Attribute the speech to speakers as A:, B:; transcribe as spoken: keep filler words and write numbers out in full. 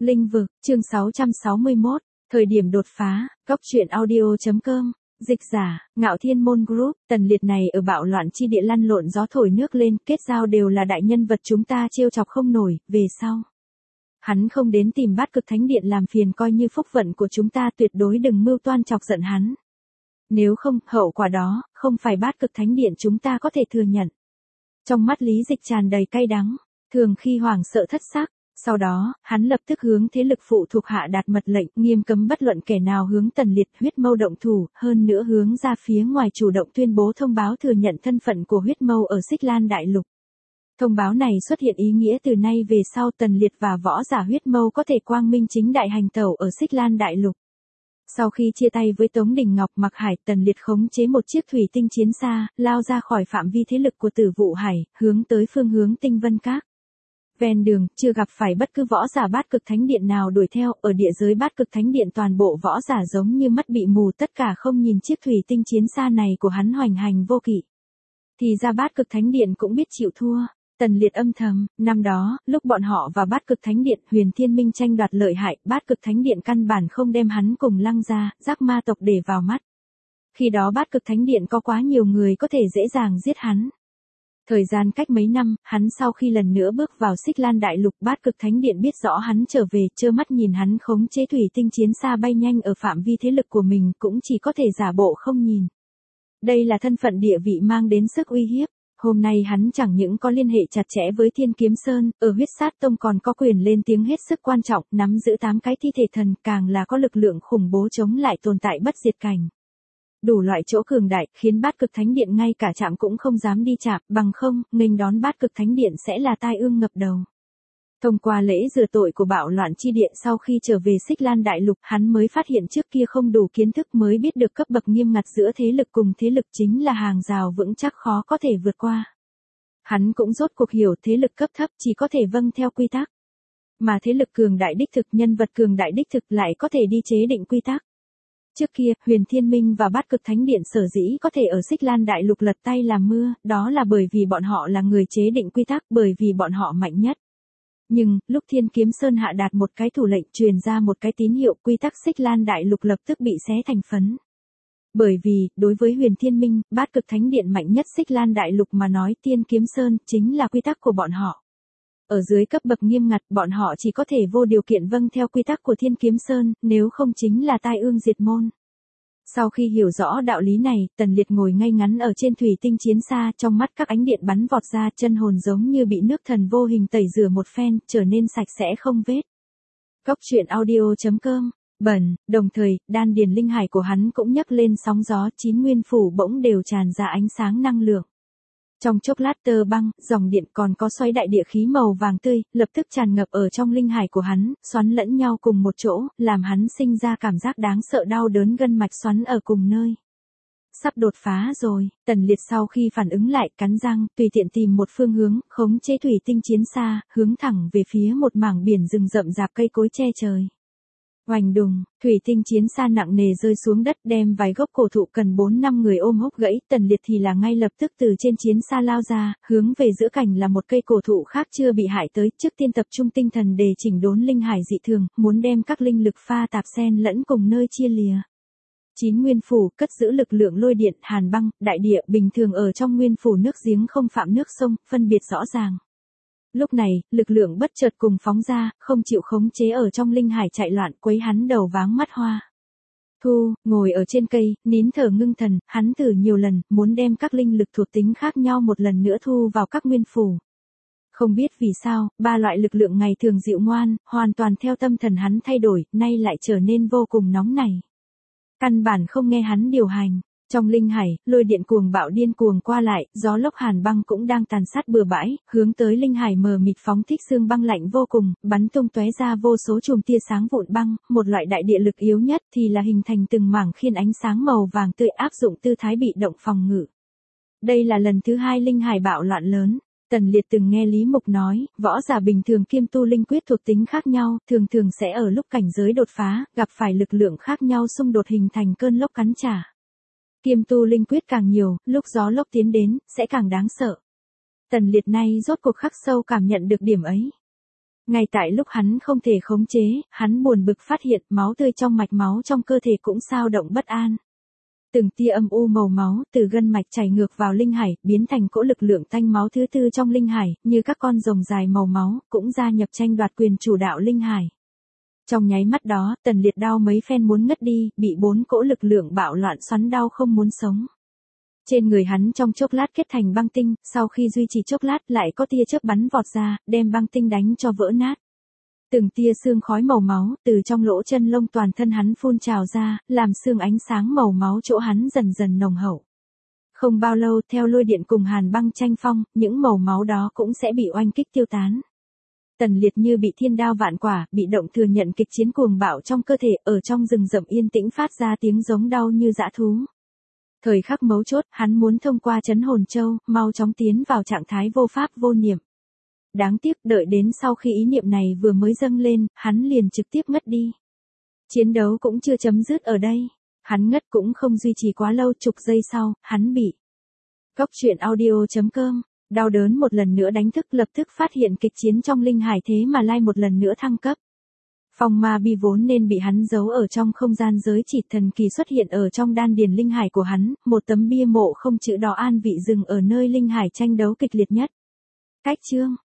A: Linh vực, chương sáu trăm sáu mươi mốt, thời điểm đột phá, góc truyện audio.com, dịch giả, Ngạo Thiên Môn Group, Tần Liệt này ở bạo loạn chi địa lăn lộn gió thổi nước lên, kết giao đều là đại nhân vật chúng ta trêu chọc không nổi, về sau. Hắn không đến tìm Bát Cực Thánh Điện làm phiền coi như phúc vận của chúng ta, tuyệt đối đừng mưu toan chọc giận hắn. Nếu không, hậu quả đó, không phải Bát Cực Thánh Điện chúng ta có thể thừa nhận. Trong mắt Lý Dịch tràn đầy cay đắng, thường khi hoảng sợ thất sắc. Sau đó, hắn lập tức hướng thế lực phụ thuộc hạ đạt mật lệnh, nghiêm cấm bất luận kẻ nào hướng Tần Liệt Huyết Mâu động thủ, hơn nữa hướng ra phía ngoài chủ động tuyên bố thông báo thừa nhận thân phận của Huyết Mâu ở Xích Lan Đại Lục. Thông báo này xuất hiện ý nghĩa từ nay về sau Tần Liệt và võ giả Huyết Mâu có thể quang minh chính đại hành tẩu ở Xích Lan Đại Lục. Sau khi chia tay với Tống Đình Ngọc Mặc Hải, Tần Liệt khống chế một chiếc thủy tinh chiến xa, lao ra khỏi phạm vi thế lực của Tử Vụ Hải, hướng tới phương hướng Tinh Vân Các. Ven đường, chưa gặp phải bất cứ võ giả Bát Cực Thánh Điện nào đuổi theo, ở địa giới Bát Cực Thánh Điện toàn bộ võ giả giống như mắt bị mù, tất cả không nhìn chiếc thủy tinh chiến xa này của hắn hoành hành vô kỵ. Thì ra Bát Cực Thánh Điện cũng biết chịu thua. Tần Liệt âm thầm, năm đó, lúc bọn họ và Bát Cực Thánh Điện, Huyền Thiên Minh tranh đoạt lợi hại, Bát Cực Thánh Điện căn bản không đem hắn cùng Lăng Gia, Giác Ma tộc để vào mắt. Khi đó Bát Cực Thánh Điện có quá nhiều người có thể dễ dàng giết hắn. Thời gian cách mấy năm, hắn sau khi lần nữa bước vào Xích Lan Đại Lục, Bát Cực Thánh Điện biết rõ hắn trở về, trơ mắt nhìn hắn khống chế thủy tinh chiến xa bay nhanh ở phạm vi thế lực của mình, cũng chỉ có thể giả bộ không nhìn. Đây là thân phận địa vị mang đến sức uy hiếp. Hôm nay hắn chẳng những có liên hệ chặt chẽ với Thiên Kiếm Sơn, ở Huyết Sát Tông còn có quyền lên tiếng hết sức quan trọng, nắm giữ tám cái thi thể thần, càng là có lực lượng khủng bố chống lại tồn tại bất diệt cảnh. Đủ loại chỗ cường đại, khiến Bát Cực Thánh Điện ngay cả chạm cũng không dám đi chạm, bằng không, nghênh đón Bát Cực Thánh Điện sẽ là tai ương ngập đầu. Thông qua lễ rửa tội của bạo loạn chi điện, sau khi trở về Xích Lan Đại Lục, hắn mới phát hiện trước kia không đủ kiến thức, mới biết được cấp bậc nghiêm ngặt giữa thế lực cùng thế lực chính là hàng rào vững chắc khó có thể vượt qua. Hắn cũng rốt cuộc hiểu thế lực cấp thấp chỉ có thể vâng theo quy tắc. Mà thế lực cường đại đích thực, nhân vật cường đại đích thực lại có thể đi chế định quy tắc. Trước kia, Huyền Thiên Minh và Bát Cực Thánh Điện sở dĩ có thể ở Xích Lan Đại Lục lật tay làm mưa, đó là bởi vì bọn họ là người chế định quy tắc, bởi vì bọn họ mạnh nhất. Nhưng, lúc Thiên Kiếm Sơn hạ đạt một cái thủ lệnh, truyền ra một cái tín hiệu, quy tắc Xích Lan Đại Lục lập tức bị xé thành phấn. Bởi vì, đối với Huyền Thiên Minh, Bát Cực Thánh Điện mạnh nhất Xích Lan Đại Lục mà nói, Thiên Kiếm Sơn chính là quy tắc của bọn họ. Ở dưới cấp bậc nghiêm ngặt, bọn họ chỉ có thể vô điều kiện vâng theo quy tắc của Thiên Kiếm Sơn, nếu không chính là tai ương diệt môn. Sau khi hiểu rõ đạo lý này, Tần Liệt ngồi ngay ngắn ở trên thủy tinh chiến xa, trong mắt các ánh điện bắn vọt ra, chân hồn giống như bị nước thần vô hình tẩy rửa một phen, trở nên sạch sẽ không vết. Góc truyện audio.com, bẩn, đồng thời, đan điền linh hải của hắn cũng nhấc lên sóng gió, chín nguyên phủ bỗng đều tràn ra ánh sáng năng lượng. Trong chốc lát tơ băng, dòng điện còn có xoáy đại địa khí màu vàng tươi, lập tức tràn ngập ở trong linh hải của hắn, xoắn lẫn nhau cùng một chỗ, làm hắn sinh ra cảm giác đáng sợ đau đớn gân mạch xoắn ở cùng nơi. Sắp đột phá rồi, Tần Liệt sau khi phản ứng lại, cắn răng, tùy tiện tìm một phương hướng, khống chế thủy tinh chiến xa, hướng thẳng về phía một mảng biển rừng rậm rạp cây cối che trời. Oành đùng, thủy tinh chiến xa nặng nề rơi xuống đất, đem vài gốc cổ thụ cần bốn năm người ôm hốc gãy. Tần Liệt thì là ngay lập tức từ trên chiến xa lao ra, hướng về giữa cảnh là một cây cổ thụ khác chưa bị hại tới, trước tiên tập trung tinh thần để chỉnh đốn linh hải dị thường, muốn đem các linh lực pha tạp xen lẫn cùng nơi chia lìa. Chín nguyên phủ, cất giữ lực lượng lôi điện, hàn băng, đại địa, bình thường ở trong nguyên phủ nước giếng không phạm nước sông, phân biệt rõ ràng. Lúc này, lực lượng bất chợt cùng phóng ra, không chịu khống chế ở trong linh hải chạy loạn, quấy hắn đầu váng mắt hoa. Thu, ngồi ở trên cây, nín thở ngưng thần, hắn thử nhiều lần, muốn đem các linh lực thuộc tính khác nhau một lần nữa thu vào các nguyên phủ. Không biết vì sao, ba loại lực lượng ngày thường dịu ngoan, hoàn toàn theo tâm thần hắn thay đổi, nay lại trở nên vô cùng nóng nảy. Căn bản không nghe hắn điều hành. Trong linh hải, lôi điện cuồng bạo điên cuồng qua lại, gió lốc hàn băng cũng đang tàn sát bừa bãi, hướng tới linh hải mờ mịt phóng thích xương băng lạnh vô cùng, bắn tung tóe ra vô số chùm tia sáng vụn băng, một loại đại địa lực yếu nhất thì là hình thành từng mảng khiên ánh sáng màu vàng tươi, áp dụng tư thái bị động phòng ngự. Đây là lần thứ hai linh hải bạo loạn lớn. Tần Liệt từng nghe Lý Mục nói, võ giả bình thường kiêm tu linh quyết thuộc tính khác nhau, thường thường sẽ ở lúc cảnh giới đột phá, gặp phải lực lượng khác nhau xung đột hình thành cơn lốc cắn trả. Kiêm tu linh quyết càng nhiều, lúc gió lốc tiến đến, sẽ càng đáng sợ. Tần Liệt nay rốt cuộc khắc sâu cảm nhận được điểm ấy. Ngay tại lúc hắn không thể khống chế, hắn buồn bực phát hiện máu tươi trong mạch máu trong cơ thể cũng xao động bất an. Từng tia âm u màu máu từ gân mạch chảy ngược vào linh hải, biến thành cỗ lực lượng tanh máu thứ tư trong linh hải, như các con rồng dài màu máu, cũng gia nhập tranh đoạt quyền chủ đạo linh hải. Trong nháy mắt đó, Tần Liệt đau mấy phen muốn ngất đi, bị bốn cỗ lực lượng bạo loạn xoắn đau không muốn sống. Trên người hắn trong chốc lát kết thành băng tinh, sau khi duy trì chốc lát lại có tia chớp bắn vọt ra, đem băng tinh đánh cho vỡ nát. Từng tia xương khói màu máu từ trong lỗ chân lông toàn thân hắn phun trào ra, làm xương ánh sáng màu máu chỗ hắn dần dần nồng hậu. Không bao lâu, theo lôi điện cùng hàn băng tranh phong, những màu máu đó cũng sẽ bị oanh kích tiêu tán. Tần Liệt như bị thiên đao vạn quả, bị động thừa nhận kịch chiến cuồng bạo trong cơ thể, ở trong rừng rậm yên tĩnh phát ra tiếng giống đau như dã thú. Thời khắc mấu chốt, hắn muốn thông qua trấn hồn châu, mau chóng tiến vào trạng thái vô pháp vô niệm. Đáng tiếc, đợi đến sau khi ý niệm này vừa mới dâng lên, hắn liền trực tiếp ngất đi. Chiến đấu cũng chưa chấm dứt ở đây. Hắn ngất cũng không duy trì quá lâu, chục giây sau, hắn bị. Góc truyện audio chấm com, đau đớn một lần nữa đánh thức, lập tức phát hiện kịch chiến trong linh hải thế mà lai một lần nữa thăng cấp. Phong ma bi vốn nên bị hắn giấu ở trong không gian giới chỉ thần kỳ xuất hiện ở trong đan điền linh hải của hắn, một tấm bia mộ không chữ đỏ an vị dừng ở nơi linh hải tranh đấu kịch liệt nhất. Cách chương